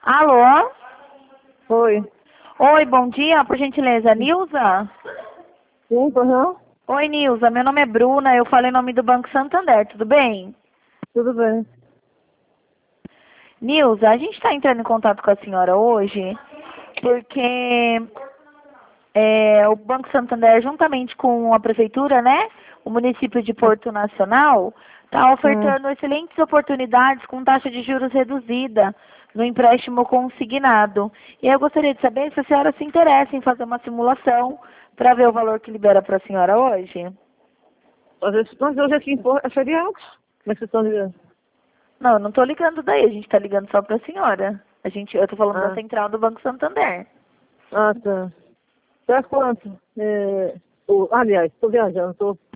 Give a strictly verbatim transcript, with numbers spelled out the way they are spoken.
Alô? Oi. Oi, bom dia, por gentileza, Nilza? Sim, aham. Oi, Nilza, meu nome é Bruna, eu falo em nome do Banco Santander, tudo bem? Tudo bem. Nilza, a gente está entrando em contato com a senhora hoje porque é, o Banco Santander, juntamente com a prefeitura, né, o município de Porto Nacional, está ofertando excelentes oportunidades com taxa de juros reduzida no empréstimo consignado. E eu gostaria de saber se a senhora se interessa em fazer uma simulação para ver o valor que libera para a senhora hoje. Às vezes, mas hoje aqui em Porto é feriado. Como é que vocês estão ligando? Não, eu não estou ligando daí, a gente está ligando só para a senhora. A gente, eu estou falando da Ah, central do Banco Santander. ah tá. Pra quanto? É, o, aliás, estou viajando, estou